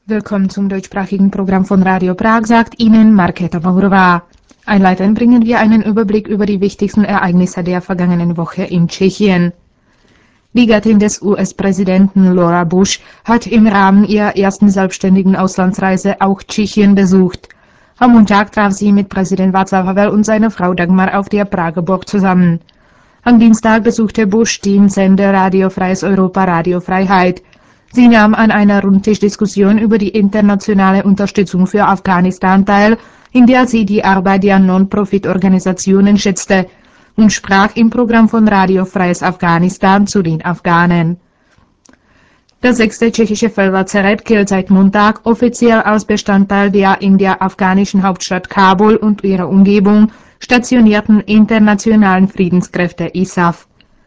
Willkommen zum deutschsprachigen Programm von Radio Prag, sagt Ihnen Markéta Maurová. Einleitend bringen wir einen Überblick über die wichtigsten Ereignisse der vergangenen Woche in Tschechien. Die Gattin des US-Präsidenten Laura Bush hat im Rahmen ihrer ersten selbstständigen Auslandsreise auch Tschechien besucht. Am Montag traf sie mit Präsident Václav Havel und seiner Frau Dagmar auf der Prager Burg zusammen. Am Dienstag besuchte Bush den Sender Radio Freies Europa Radio Freiheit. Sie nahm an einer Rundtischdiskussion über die internationale Unterstützung für Afghanistan teil, in der sie die Arbeit der Non-Profit-Organisationen schätzte, und sprach im Programm von Radio Freies Afghanistan zu den Afghanen. Das 6. tschechische Feldlazarett gilt seit Montag offiziell als Bestandteil der in der afghanischen Hauptstadt Kabul und ihrer Umgebung stationierten internationalen Friedenskräfte ISAF.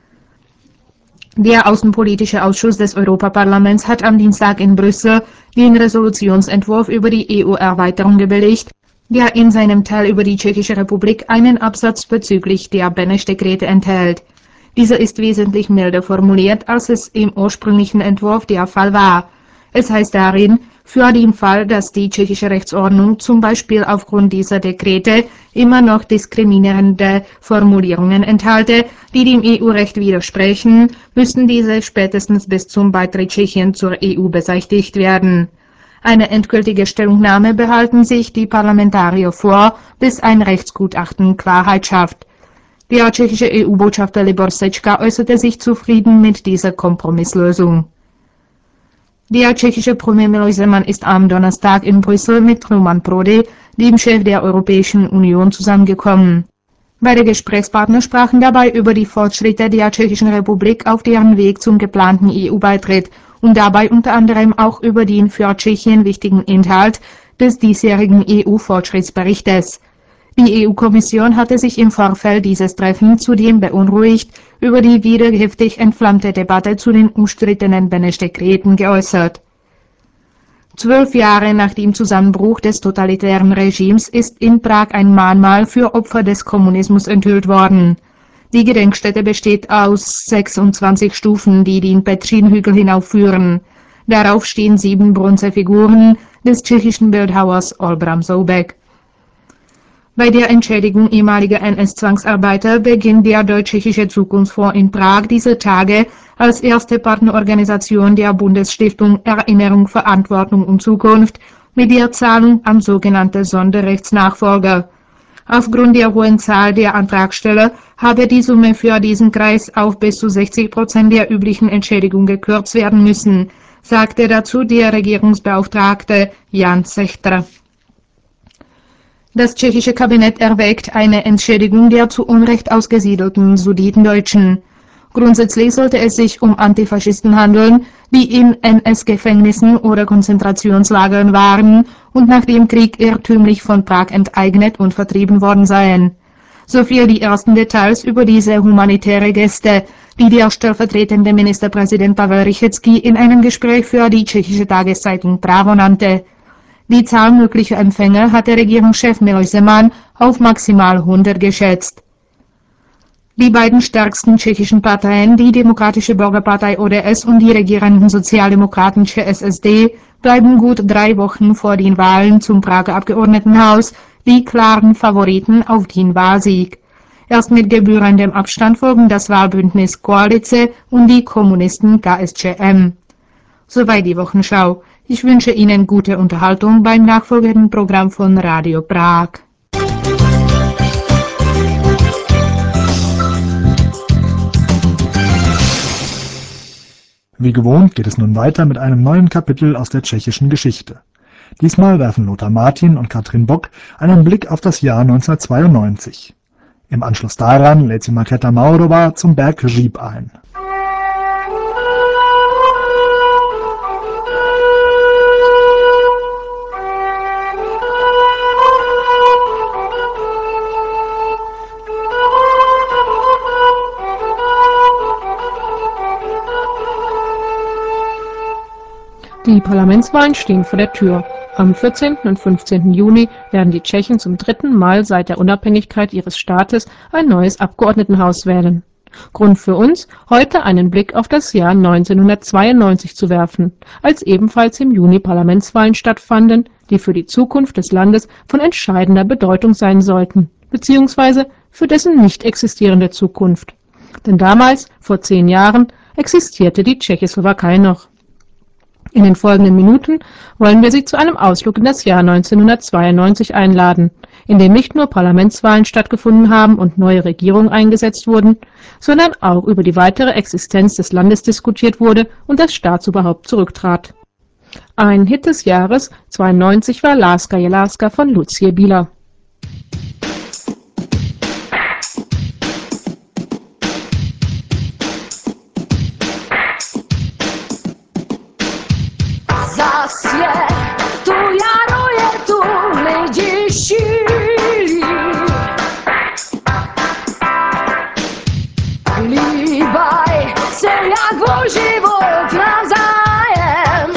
Der Außenpolitische Ausschuss des Europaparlaments hat am Dienstag in Brüssel den Resolutionsentwurf über die EU-Erweiterung gebilligt, der in seinem Teil über die Tschechische Republik einen Absatz bezüglich der Beneš-Dekrete enthält. Dieser ist wesentlich milder formuliert, als es im ursprünglichen Entwurf der Fall war. Es heißt darin, für den Fall, dass die tschechische Rechtsordnung zum Beispiel aufgrund dieser Dekrete immer noch diskriminierende Formulierungen enthalte, die dem EU-Recht widersprechen, müssten diese spätestens bis zum Beitritt Tschechien zur EU beseitigt werden. Eine endgültige Stellungnahme behalten sich die Parlamentarier vor, bis ein Rechtsgutachten Klarheit schafft. Der tschechische EU-Botschafter Libor Sečka äußerte sich zufrieden mit dieser Kompromisslösung. Der tschechische Premier Miloš Zeman ist am Donnerstag in Brüssel mit Roman Prodi, dem Chef der Europäischen Union, zusammengekommen. Beide Gesprächspartner sprachen dabei über die Fortschritte der Tschechischen Republik auf deren Weg zum geplanten EU-Beitritt und dabei unter anderem auch über den für Tschechien wichtigen Inhalt des diesjährigen EU-Fortschrittsberichtes. Die EU-Kommission hatte sich im Vorfeld dieses Treffens zudem beunruhigt über die wieder heftig entflammte Debatte zu den umstrittenen Beneš-Dekreten geäußert. 12 Jahre nach dem Zusammenbruch des totalitären Regimes ist in Prag ein Mahnmal für Opfer des Kommunismus enthüllt worden. Die Gedenkstätte besteht aus 26 Stufen, die den Petřín-Hügel hinaufführen. Darauf stehen 7 Bronzefiguren des tschechischen Bildhauers Olbram Soubek. Bei der Entschädigung ehemaliger NS-Zwangsarbeiter beginnt der Deutsch-Tschechische Zukunftsfonds in Prag diese Tage als erste Partnerorganisation der Bundesstiftung Erinnerung, Verantwortung und Zukunft mit der Zahlung an sogenannte Sonderrechtsnachfolger. Aufgrund der hohen Zahl der Antragsteller habe die Summe für diesen Kreis auf bis zu 60% der üblichen Entschädigung gekürzt werden müssen, sagte dazu der Regierungsbeauftragte Jan Sechter. Das tschechische Kabinett erwägt eine Entschädigung der zu Unrecht ausgesiedelten Sudetendeutschen. Grundsätzlich sollte es sich um Antifaschisten handeln, die in NS-Gefängnissen oder Konzentrationslagern waren und nach dem Krieg irrtümlich von Prag enteignet und vertrieben worden seien. Soviel die ersten Details über diese humanitäre Geste, die der stellvertretende Ministerpräsident Pavel Rychetský in einem Gespräch für die tschechische Tageszeitung Právo nannte. Die Zahl möglicher Empfänger hat der Regierungschef Miloš Zeman auf maximal 100 geschätzt. Die beiden stärksten tschechischen Parteien, die Demokratische Bürgerpartei ODS und die regierenden Sozialdemokraten ČSSD, bleiben gut 3 Wochen vor den Wahlen zum Prager Abgeordnetenhaus die klaren Favoriten auf den Wahlsieg. Erst mit gebührendem Abstand folgen das Wahlbündnis Koalice und die Kommunisten KSČM. Soweit die Wochenschau. Ich wünsche Ihnen gute Unterhaltung beim nachfolgenden Programm von Radio Prag. Wie gewohnt geht es nun weiter mit einem neuen Kapitel aus der tschechischen Geschichte. Diesmal werfen Lothar Martin und Katrin Bock einen Blick auf das Jahr 1992. Im Anschluss daran lädt sie Markéta Maurová zum Berg Říp ein. Die Parlamentswahlen stehen vor der Tür. Am 14. und 15. Juni werden die Tschechen zum 3. Mal seit der Unabhängigkeit ihres Staates ein neues Abgeordnetenhaus wählen. Grund für uns, heute einen Blick auf das Jahr 1992 zu werfen, als ebenfalls im Juni Parlamentswahlen stattfanden, die für die Zukunft des Landes von entscheidender Bedeutung sein sollten, beziehungsweise für dessen nicht existierende Zukunft. Denn damals, vor 10 Jahren, existierte die Tschechoslowakei noch. In den folgenden Minuten wollen wir Sie zu einem Ausflug in das Jahr 1992 einladen, in dem nicht nur Parlamentswahlen stattgefunden haben und neue Regierungen eingesetzt wurden, sondern auch über die weitere Existenz des Landes diskutiert wurde und das Staatsoberhaupt zurücktrat. Ein Hit des Jahres 92 war Láska je láska von Lucie Bílá. Zas je tu jaro, je tu lidi šílí. Líbaj se jak o život navzájem.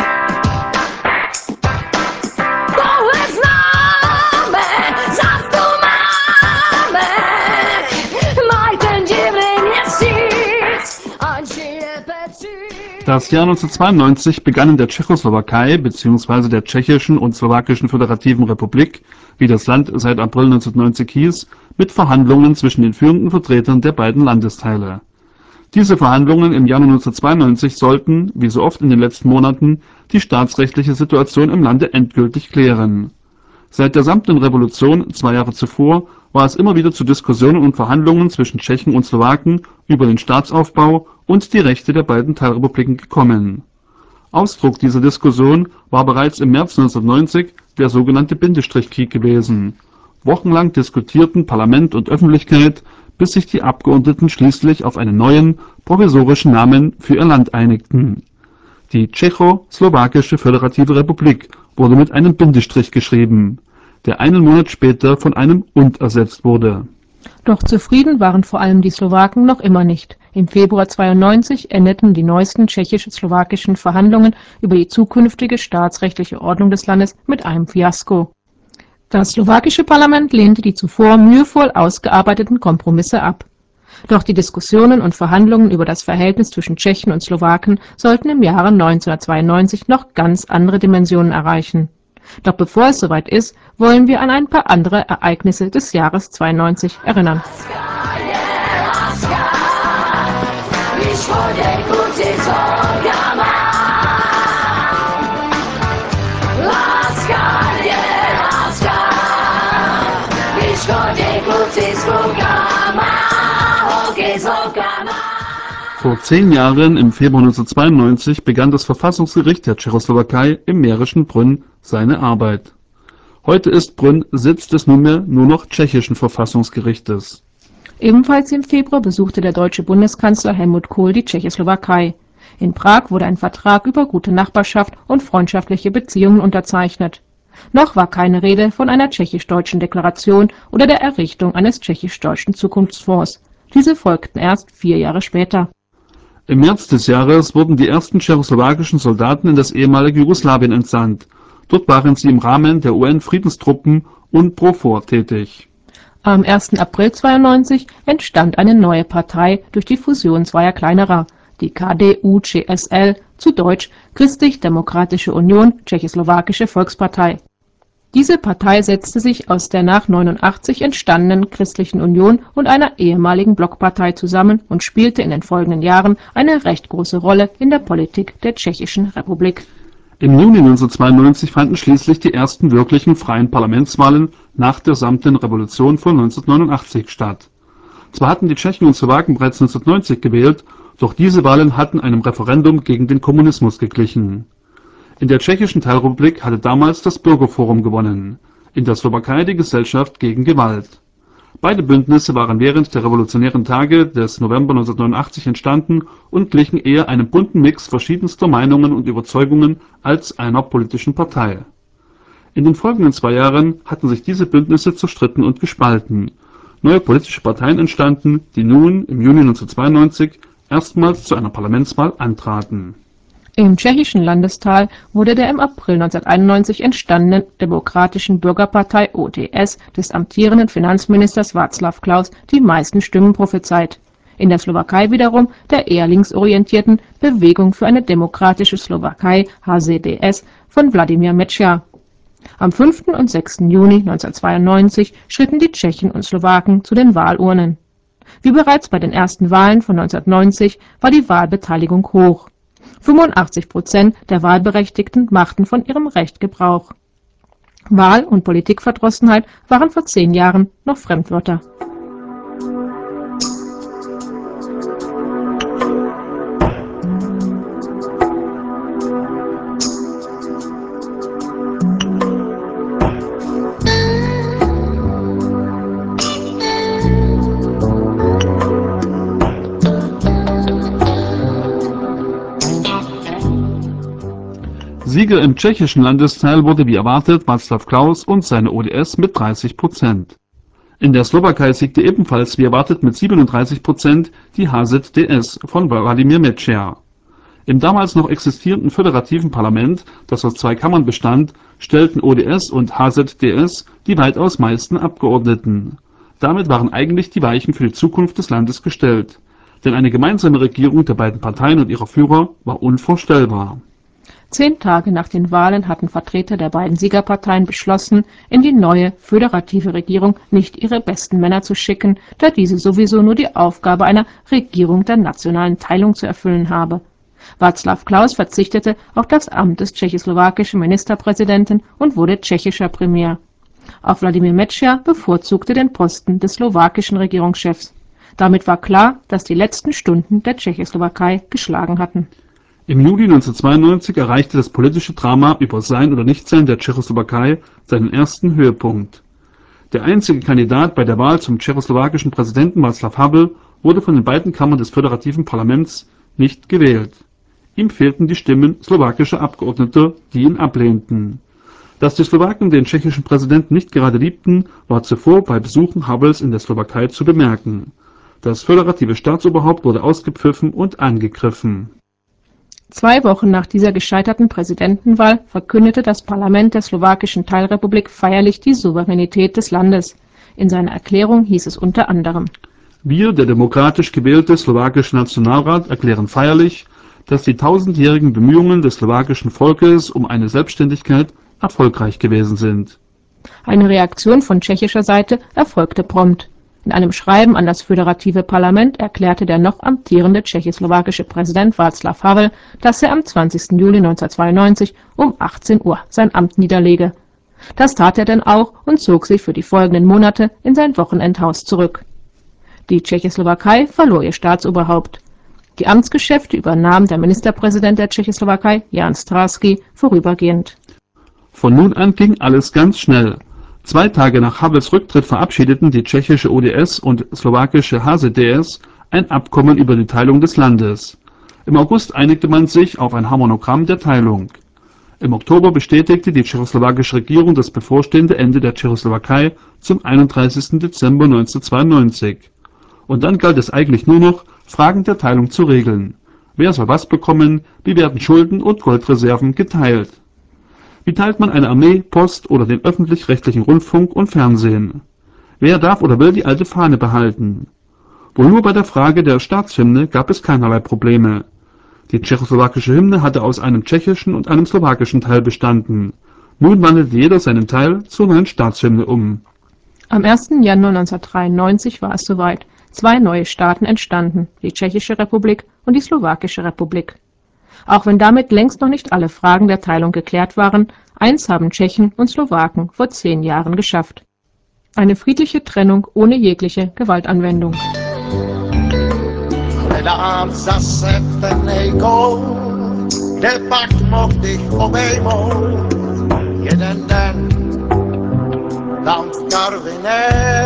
Tohle známe, zas tu máme. Maj ten divný měsíc, ať žije Petřík. Das Jahr 1992 begann in der Tschechoslowakei bzw. der Tschechischen und Slowakischen Föderativen Republik, wie das Land seit April 1990 hieß, mit Verhandlungen zwischen den führenden Vertretern der beiden Landesteile. Diese Verhandlungen im Januar 1992 sollten, wie so oft in den letzten Monaten, die staatsrechtliche Situation im Lande endgültig klären. Seit der Samtenen Revolution 2 Jahre zuvor war es immer wieder zu Diskussionen und Verhandlungen zwischen Tschechen und Slowaken über den Staatsaufbau und die Rechte der beiden Teilrepubliken gekommen. Ausdruck dieser Diskussion war bereits im März 1990 der sogenannte Bindestrichkrieg gewesen. Wochenlang diskutierten Parlament und Öffentlichkeit, bis sich die Abgeordneten schließlich auf einen neuen, provisorischen Namen für ihr Land einigten. Die Tschechoslowakische Föderative Republik wurde mit einem Bindestrich geschrieben, der einen Monat später von einem und ersetzt wurde. Doch zufrieden waren vor allem die Slowaken noch immer nicht. Im Februar 92 endeten die neuesten tschechisch-slowakischen Verhandlungen über die zukünftige staatsrechtliche Ordnung des Landes mit einem Fiasko. Das slowakische Parlament lehnte die zuvor mühevoll ausgearbeiteten Kompromisse ab. Doch die Diskussionen und Verhandlungen über das Verhältnis zwischen Tschechen und Slowaken sollten im Jahre 1992 noch ganz andere Dimensionen erreichen. Doch bevor es soweit ist, wollen wir an ein paar andere Ereignisse des Jahres 92 erinnern. Vor 10 Jahren, im Februar 1992, begann das Verfassungsgericht der Tschechoslowakei im mährischen Brünn seine Arbeit. Heute ist Brünn Sitz des nunmehr nur noch tschechischen Verfassungsgerichtes. Ebenfalls im Februar besuchte der deutsche Bundeskanzler Helmut Kohl die Tschechoslowakei. In Prag wurde ein Vertrag über gute Nachbarschaft und freundschaftliche Beziehungen unterzeichnet. Noch war keine Rede von einer tschechisch-deutschen Deklaration oder der Errichtung eines tschechisch-deutschen Zukunftsfonds. Diese folgten erst 4 Jahre später. Im März des Jahres wurden die ersten tschechoslowakischen Soldaten in das ehemalige Jugoslawien entsandt. Dort waren sie im Rahmen der UN-Friedenstruppen UNPROFOR tätig. Am 1. April 92 entstand eine neue Partei durch die Fusion zweier kleinerer, die KDU-CSL, zu Deutsch Christlich-Demokratische Union Tschechoslowakische Volkspartei. Diese Partei setzte sich aus der nach 89 entstandenen Christlichen Union und einer ehemaligen Blockpartei zusammen und spielte in den folgenden Jahren eine recht große Rolle in der Politik der Tschechischen Republik. Im Juni 1992 fanden schließlich die ersten wirklichen freien Parlamentswahlen nach der Samtenen Revolution von 1989 statt. Zwar hatten die Tschechen und Slowaken bereits 1990 gewählt, doch diese Wahlen hatten einem Referendum gegen den Kommunismus geglichen. In der tschechischen Teilrepublik hatte damals das Bürgerforum gewonnen, in der Slowakei die Gesellschaft gegen Gewalt. Beide Bündnisse waren während der revolutionären Tage des November 1989 entstanden und glichen eher einem bunten Mix verschiedenster Meinungen und Überzeugungen als einer politischen Partei. In den folgenden 2 Jahren hatten sich diese Bündnisse zerstritten und gespalten. Neue politische Parteien entstanden, die nun im Juni 1992 erstmals zu einer Parlamentswahl antraten. Im tschechischen Landestag wurde der im April 1991 entstandenen Demokratischen Bürgerpartei ODS des amtierenden Finanzministers Václav Klaus die meisten Stimmen prophezeit. in der Slowakei wiederum der eher linksorientierten Bewegung für eine demokratische Slowakei HZDS von Wladimir Mečiar. Am 5. und 6. Juni 1992 schritten die Tschechen und Slowaken zu den Wahlurnen. Wie bereits bei den ersten Wahlen von 1990 war die Wahlbeteiligung hoch. 85% der Wahlberechtigten machten von ihrem Recht Gebrauch. Wahl- und Politikverdrossenheit waren vor 10 Jahren noch Fremdwörter. Sieger im tschechischen Landesteil wurde wie erwartet Václav Klaus und seine ODS mit 30%. In der Slowakei siegte ebenfalls wie erwartet mit 37% die HZDS von Wladimir Mečiar. Im damals noch existierenden föderativen Parlament, das aus 2 Kammern bestand, stellten ODS und HZDS die weitaus meisten Abgeordneten. Damit waren eigentlich die Weichen für die Zukunft des Landes gestellt. Denn eine gemeinsame Regierung der beiden Parteien und ihrer Führer war unvorstellbar. 10 Tage nach den Wahlen hatten Vertreter der beiden Siegerparteien beschlossen, in die neue föderative Regierung nicht ihre besten Männer zu schicken, da diese sowieso nur die Aufgabe einer Regierung der nationalen Teilung zu erfüllen habe. Václav Klaus verzichtete auf das Amt des tschechoslowakischen Ministerpräsidenten und wurde tschechischer Premier. Auch Wladimir Mečiar bevorzugte den Posten des slowakischen Regierungschefs. Damit war klar, dass die letzten Stunden der Tschechoslowakei geschlagen hatten. Im Juli 1992 erreichte das politische Drama über Sein oder Nichtsein der Tschechoslowakei seinen ersten Höhepunkt. Der einzige Kandidat bei der Wahl zum tschechoslowakischen Präsidenten Václav Havel wurde von den beiden Kammern des föderativen Parlaments nicht gewählt. Ihm fehlten die Stimmen slowakischer Abgeordneter, die ihn ablehnten. Dass die Slowaken den tschechischen Präsidenten nicht gerade liebten, war zuvor bei Besuchen Havels in der Slowakei zu bemerken. Das föderative Staatsoberhaupt wurde ausgepfiffen und angegriffen. 2 Wochen nach dieser gescheiterten Präsidentenwahl verkündete das Parlament der slowakischen Teilrepublik feierlich die Souveränität des Landes. In seiner Erklärung hieß es unter anderem: Wir, der demokratisch gewählte slowakische Nationalrat, erklären feierlich, dass die tausendjährigen Bemühungen des slowakischen Volkes um eine Selbstständigkeit erfolgreich gewesen sind. Eine Reaktion von tschechischer Seite erfolgte prompt. In einem Schreiben an das föderative Parlament erklärte der noch amtierende tschechoslowakische Präsident Václav Havel, dass er am 20. Juli 1992 um 18 Uhr sein Amt niederlege. Das tat er denn auch und zog sich für die folgenden Monate in sein Wochenendhaus zurück. Die Tschechoslowakei verlor ihr Staatsoberhaupt. Die Amtsgeschäfte übernahm der Ministerpräsident der Tschechoslowakei, Jan Stráský, vorübergehend. Von nun an ging alles ganz schnell. 2 Tage nach Havels Rücktritt verabschiedeten die tschechische ODS und slowakische HZDS ein Abkommen über die Teilung des Landes. Im August einigte man sich auf ein Harmonogramm der Teilung. Im Oktober bestätigte die tschechoslowakische Regierung das bevorstehende Ende der Tschechoslowakei zum 31. Dezember 1992. Und dann galt es eigentlich nur noch, Fragen der Teilung zu regeln. Wer soll was bekommen, wie werden Schulden und Goldreserven geteilt? Wie teilt man eine Armee, Post oder den öffentlich-rechtlichen Rundfunk und Fernsehen? Wer darf oder will die alte Fahne behalten? Wohl nur bei der Frage der Staatshymne gab es keinerlei Probleme. Die tschechoslowakische Hymne hatte aus einem tschechischen und einem slowakischen Teil bestanden. Nun wandelte jeder seinen Teil zur neuen Staatshymne um. Am 1. Januar 1993 war es soweit. 2 neue Staaten entstanden, die Tschechische Republik und die Slowakische Republik. Auch wenn damit längst noch nicht alle Fragen der Teilung geklärt waren, eins haben Tschechen und Slowaken vor 10 Jahren geschafft: eine friedliche Trennung ohne jegliche Gewaltanwendung. Hledám zase ten nejkou, kde pak mohl bych obejmout jeden den tam v Karviné.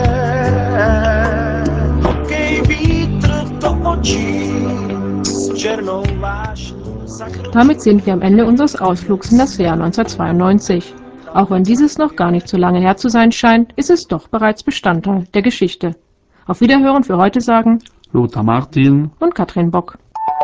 Hokej vítr do očí s černou vášní. Damit sind wir am Ende unseres Ausflugs in das Jahr 1992. Auch wenn dieses noch gar nicht so lange her zu sein scheint, ist es doch bereits Bestandteil der Geschichte. Auf Wiederhören für heute sagen Lothar Martin und Katrin Bock.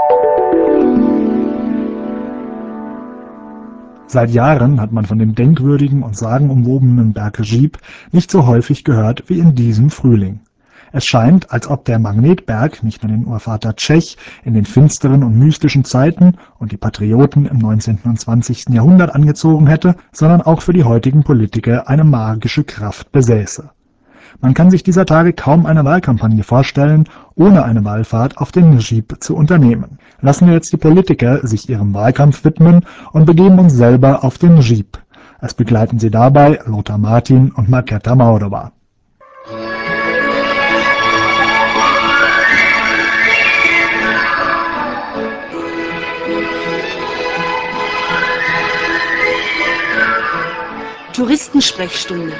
Seit Jahren hat man von dem denkwürdigen und sagenumwobenen Berke Žíp nicht so häufig gehört wie in diesem Frühling. Es scheint, als ob der Magnetberg nicht nur den Urvater Tschech in den finsteren und mystischen Zeiten und die Patrioten im 19. und 20. Jahrhundert angezogen hätte, sondern auch für die heutigen Politiker eine magische Kraft besäße. Man kann sich dieser Tage kaum eine Wahlkampagne vorstellen, ohne eine Wallfahrt auf den Gib zu unternehmen. Lassen wir jetzt die Politiker sich ihrem Wahlkampf widmen und begeben uns selber auf den Gib. Es begleiten sie dabei Lothar Martin und Markéta Maurová. Touristensprechstunde.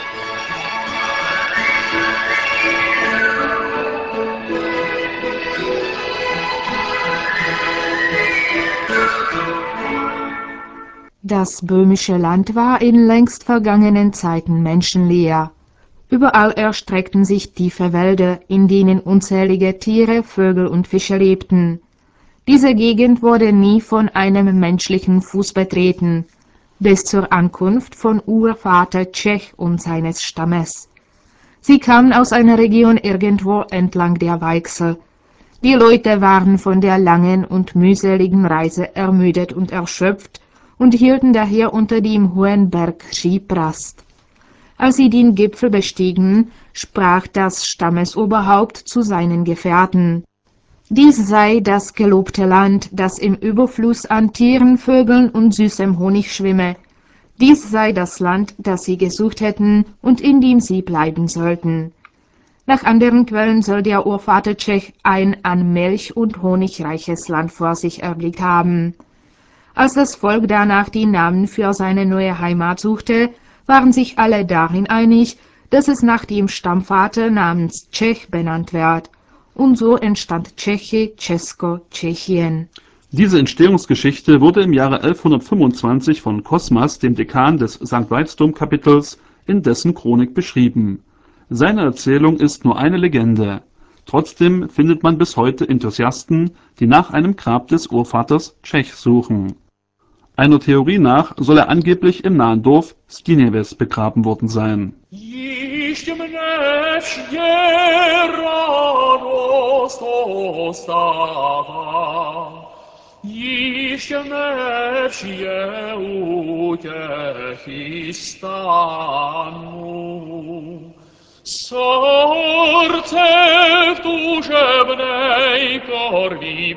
Das böhmische Land war in längst vergangenen Zeiten menschenleer. Überall erstreckten sich tiefe Wälder, in denen unzählige Tiere, Vögel und Fische lebten. Diese Gegend wurde nie von einem menschlichen Fuß betreten, bis zur Ankunft von Urvater Tschech und seines Stammes. Sie kamen aus einer Region irgendwo entlang der Weichsel. Die Leute waren von der langen und mühseligen Reise ermüdet und erschöpft und hielten daher unter dem hohen Berg Gib Rast. Als sie den Gipfel bestiegen, sprach das Stammesoberhaupt zu seinen Gefährten. Dies sei das gelobte Land, das im Überfluss an Tieren, Vögeln und süßem Honig schwimme. Dies sei das Land, das sie gesucht hätten und in dem sie bleiben sollten. Nach anderen Quellen soll der Urvater Tschech ein an Milch und Honig reiches Land vor sich erblickt haben. Als das Volk danach die Namen für seine neue Heimat suchte, waren sich alle darin einig, dass es nach dem Stammvater namens Tschech benannt wird. Und so entstand Tschechy, Česko, Tschechien. Diese Entstehungsgeschichte wurde im Jahre 1125 von Cosmas, dem Dekan des St. Veitsdom-Kapitels, in dessen Chronik beschrieben. Seine Erzählung ist nur eine Legende. Trotzdem findet man bis heute Enthusiasten, die nach einem Grab des Urvaters Tschech suchen. Einer Theorie nach soll er angeblich im nahen Dorf Skíněves begraben worden sein. Ještě mne vše radost ostává, ještě mne vše útěchy stanu. Srdce v tužebnej korví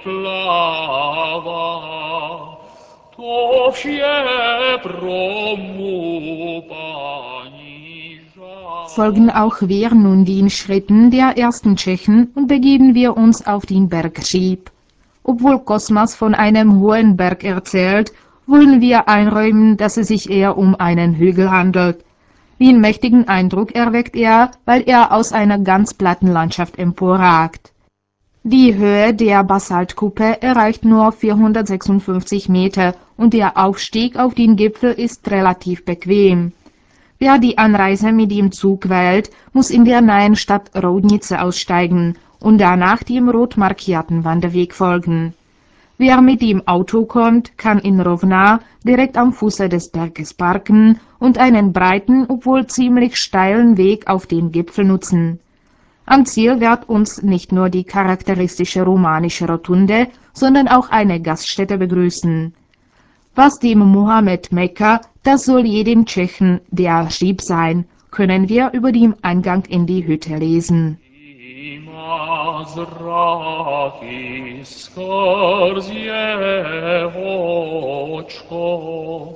plává, to vše pro mou paní žá. Folgen auch wir nun den Schritten der ersten Tschechen und begeben wir uns auf den Berg Gib. Obwohl Cosmas von einem hohen Berg erzählt, wollen wir einräumen, dass es sich eher um einen Hügel handelt. Den mächtigen Eindruck erweckt er, weil er aus einer ganz platten Landschaft emporragt. Die Höhe der Basaltkuppe erreicht nur 456 Meter und der Aufstieg auf den Gipfel ist relativ bequem. Wer die Anreise mit dem Zug wählt, muss in der nahen Stadt Roudnice aussteigen und danach dem rot markierten Wanderweg folgen. Wer mit dem Auto kommt, kann in Rovna direkt am Fuße des Berges parken und einen breiten, obwohl ziemlich steilen Weg auf den Gipfel nutzen. Am Ziel wird uns nicht nur die charakteristische romanische Rotunde, sondern auch eine Gaststätte begrüßen. Was dem Mohammed Mekka, das soll jedem Tschechen der Gib sein, können wir über dem Eingang in die Hütte lesen. Zraky skorzje oczko,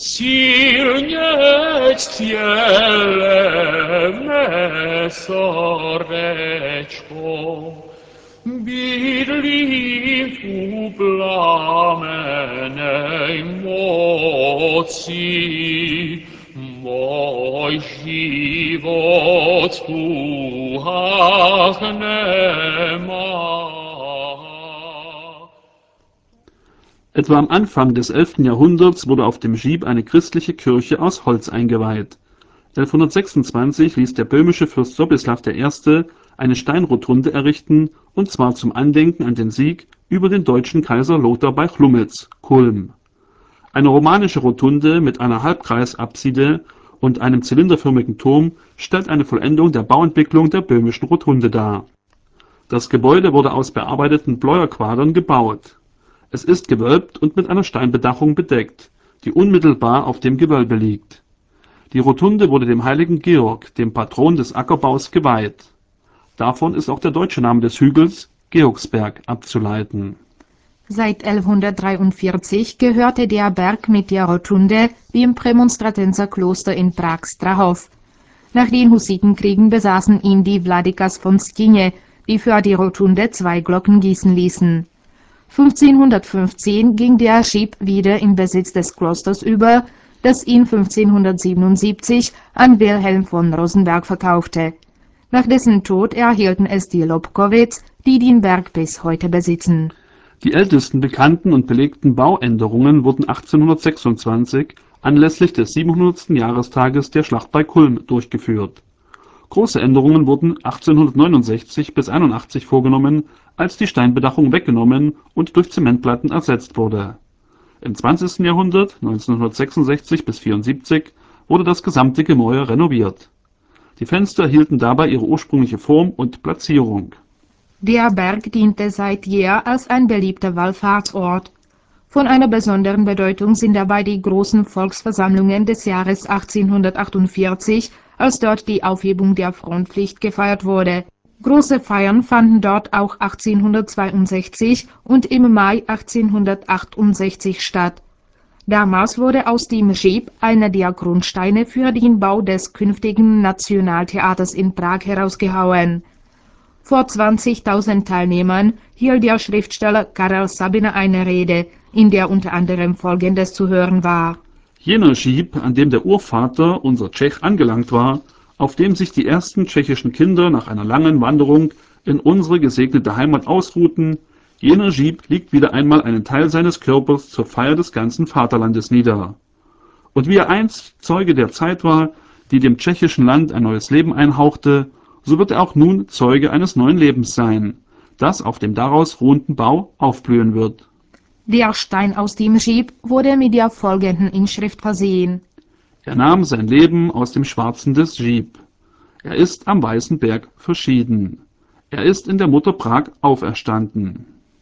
silnie ciele me soreczko, bydlí u plamenej moci, mój život v túhách nemá. Etwa am Anfang des 11. Jahrhunderts wurde auf dem Gib eine christliche Kirche aus Holz eingeweiht. 1126 ließ der böhmische Fürst Sobislav I. eine Steinrotunde errichten, und zwar zum Andenken an den Sieg über den deutschen Kaiser Lothar bei Chlummitz, Kulm. Eine romanische Rotunde mit einer Halbkreisapside und einem zylinderförmigen Turm stellt eine Vollendung der Bauentwicklung der böhmischen Rotunde dar. Das Gebäude wurde aus bearbeiteten Bleuerquadern gebaut. Es ist gewölbt und mit einer Steinbedachung bedeckt, die unmittelbar auf dem Gewölbe liegt. Die Rotunde wurde dem heiligen Georg, dem Patron des Ackerbaus, geweiht. Davon ist auch der deutsche Name des Hügels, Georgsberg, abzuleiten. Seit 1143 gehörte der Berg mit der Rotunde dem Prämonstratenserkloster in Prag-Strahov. Nach den Hussitenkriegen besaßen ihn die Vladikas von Stinje, die für die Rotunde 2 Glocken gießen ließen. 1515 ging der Schieb wieder in Besitz des Klosters über, das ihn 1577 an Wilhelm von Rosenberg verkaufte. Nach dessen Tod erhielten es die Lobkowitz, die den Berg bis heute besitzen. Die ältesten bekannten und belegten Bauänderungen wurden 1826 anlässlich des 700. Jahrestages der Schlacht bei Kulm durchgeführt. Große Änderungen wurden 1869 bis 81 vorgenommen, als die Steinbedachung weggenommen und durch Zementplatten ersetzt wurde. Im 20. Jahrhundert, 1966 bis 74, wurde das gesamte Gemäuer renoviert. Die Fenster erhielten dabei ihre ursprüngliche Form und Platzierung. Der Berg diente seit jeher als ein beliebter Wallfahrtsort. Von einer besonderen Bedeutung sind dabei die großen Volksversammlungen des Jahres 1848, als dort die Aufhebung der Fronpflicht gefeiert wurde. Große Feiern fanden dort auch 1862 und im Mai 1868 statt. Damals wurde aus dem Schieb einer der Grundsteine für den Bau des künftigen Nationaltheaters in Prag herausgehauen. Vor 20.000 Teilnehmern hielt der Schriftsteller Karel Sabina eine Rede, in der unter anderem Folgendes zu hören war: Jener Schieb, an dem der Urvater, unser Tschech, angelangt war, auf dem sich die ersten tschechischen Kinder nach einer langen Wanderung in unsere gesegnete Heimat ausruhten, jener Schieb legt wieder einmal einen Teil seines Körpers zur Feier des ganzen Vaterlandes nieder. Und wie er einst Zeuge der Zeit war, die dem tschechischen Land ein neues Leben einhauchte, so wird er auch nun Zeuge eines neuen Lebens sein, das auf dem daraus ruhenden Bau aufblühen wird. Der Stein aus dem Schieb wurde mit der folgenden Inschrift versehen: Er nahm sein Leben aus dem Schwarzen des Schieb. Er ist am Weißen Berg verschieden. Er ist in der Mutter Prag auferstanden.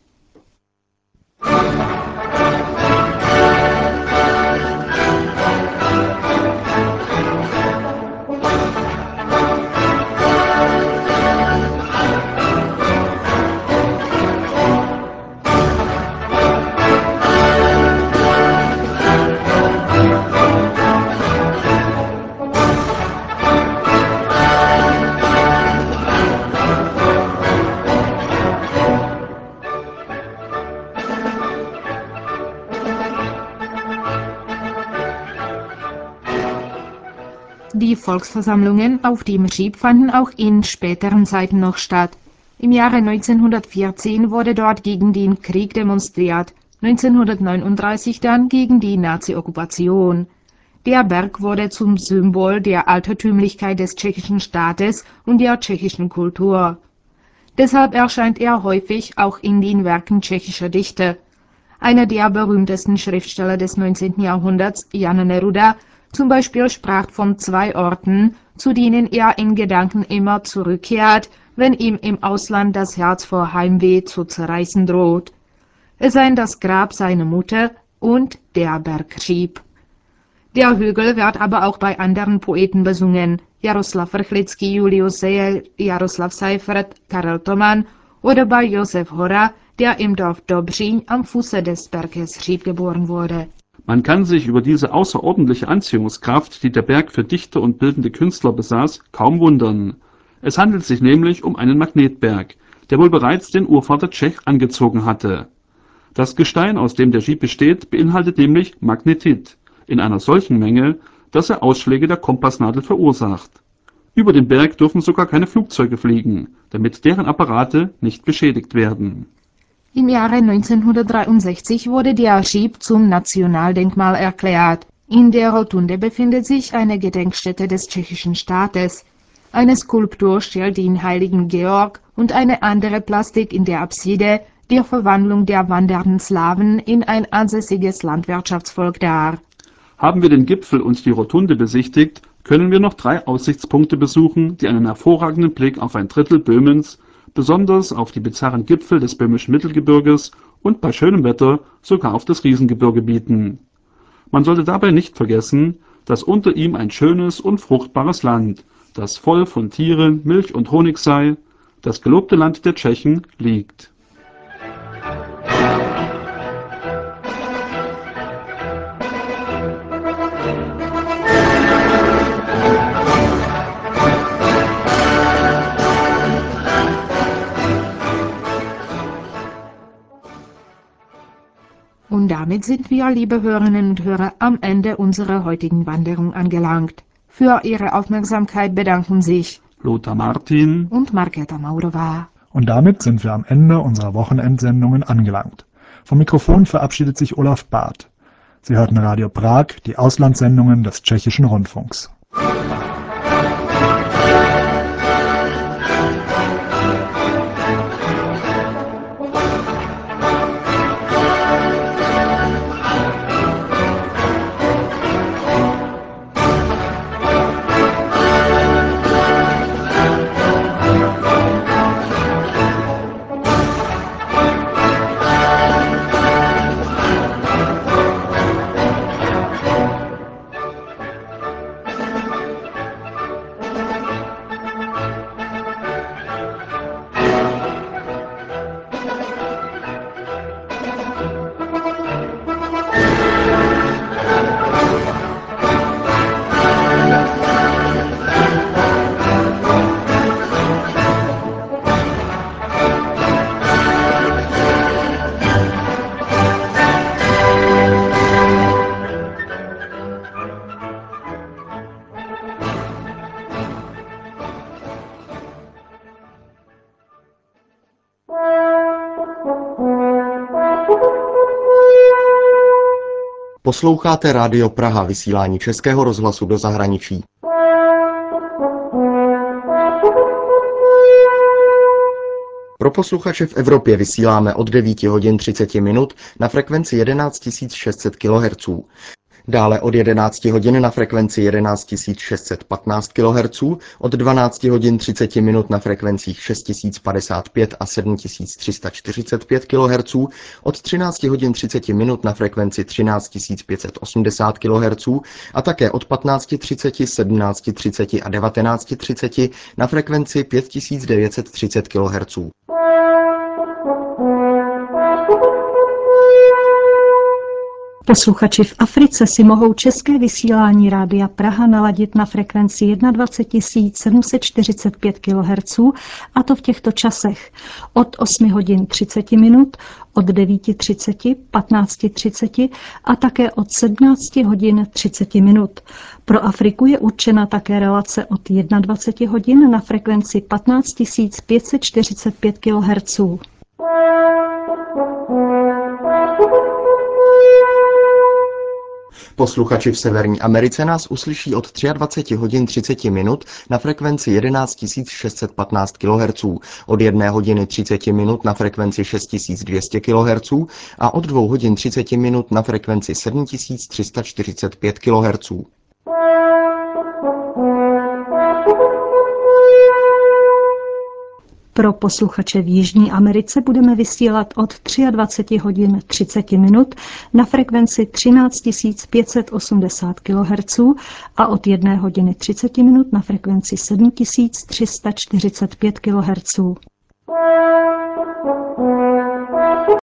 Die Volksversammlungen auf dem Schieb fanden auch in späteren Zeiten noch statt. Im Jahre 1914 wurde dort gegen den Krieg demonstriert, 1939 dann gegen die Nazi-Okkupation. Der Berg wurde zum Symbol der Altertümlichkeit des tschechischen Staates und der tschechischen Kultur. Deshalb erscheint er häufig auch in den Werken tschechischer Dichter. Einer der berühmtesten Schriftsteller des 19. Jahrhunderts, Jan Neruda, zum Beispiel sprach von 2 Orten, zu denen er in Gedanken immer zurückkehrt, wenn ihm im Ausland das Herz vor Heimweh zu zerreißen droht. Es seien das Grab seiner Mutter und der Bergschieb. Der Hügel wird aber auch bei anderen Poeten besungen: Jaroslav Vrchlický, Julius Sejl, Jaroslav Seifert, Karel Toman oder bei Josef Hora, der im Dorf Dobříň am Fuße des Berges Schieb geboren wurde. Man kann sich über diese außerordentliche Anziehungskraft, die der Berg für Dichter und bildende Künstler besaß, kaum wundern. Es handelt sich nämlich um einen Magnetberg, der wohl bereits den Urvater Tschech angezogen hatte. Das Gestein, aus dem der Schieb besteht, beinhaltet nämlich Magnetit in einer solchen Menge, dass er Ausschläge der Kompassnadel verursacht. Über den Berg dürfen sogar keine Flugzeuge fliegen, damit deren Apparate nicht beschädigt werden. Im Jahre 1963 wurde der Schieb zum Nationaldenkmal erklärt. In der Rotunde befindet sich eine Gedenkstätte des tschechischen Staates. Eine Skulptur stellt den heiligen Georg und eine andere Plastik in der Apside die Verwandlung der wandernden Slawen in ein ansässiges Landwirtschaftsvolk dar. Haben wir den Gipfel und die Rotunde besichtigt, können wir noch 3 Aussichtspunkte besuchen, die einen hervorragenden Blick auf ein Drittel Böhmens, besonders auf die bizarren Gipfel des böhmischen Mittelgebirges und bei schönem Wetter sogar auf das Riesengebirge bieten. Man sollte dabei nicht vergessen, dass unter ihm ein schönes und fruchtbares Land, das voll von Tieren, Milch und Honig sei, das gelobte Land der Tschechen, liegt. Und damit sind wir, liebe Hörerinnen und Hörer, am Ende unserer heutigen Wanderung angelangt. Für Ihre Aufmerksamkeit bedanken sich Lothar Martin und Markéta Maurová. Und damit sind wir am Ende unserer Wochenendsendungen angelangt. Vom Mikrofon verabschiedet sich Olaf Barth. Sie hörten Radio Prag, die Auslandssendungen des Tschechischen Rundfunks. Posloucháte Rádio Praha, vysílání Českého rozhlasu do zahraničí. Pro posluchače v Evropě vysíláme od 9 hodin 30 minut na frekvenci 11 600 kHz. Dále od 11 hodin na frekvenci 11 615 kHz, od 12 hodin 30 minut na frekvencích 6055 a 7345 kHz, od 13 hodin 30 minut na frekvenci 13 580 kHz a také od 15:30, 17:30 a 19:30 na frekvenci 5930 kHz. Posluchači v Africe si mohou české vysílání Rádia Praha naladit na frekvenci 21 745 kHz, a to v těchto časech: od 8 hodin 30 minut, od 9:30, 15:30 a také od 17 hodin 30 minut. Pro Afriku je určena také relace od 21 hodin na frekvenci 15 545 kHz. Posluchači v Severní Americe nás uslyší od 23 hodin 30 minut na frekvenci 11 615 kHz, od 1 hodiny 30 minut na frekvenci 6200 kHz a od 2 hodin 30 minut na frekvenci 7345 kHz. Pro posluchače v Jižní Americe budeme vysílat od 23 hodin 30 minut na frekvenci 13 580 kHz a od 1 hodiny 30 minut na frekvenci 7345 kHz.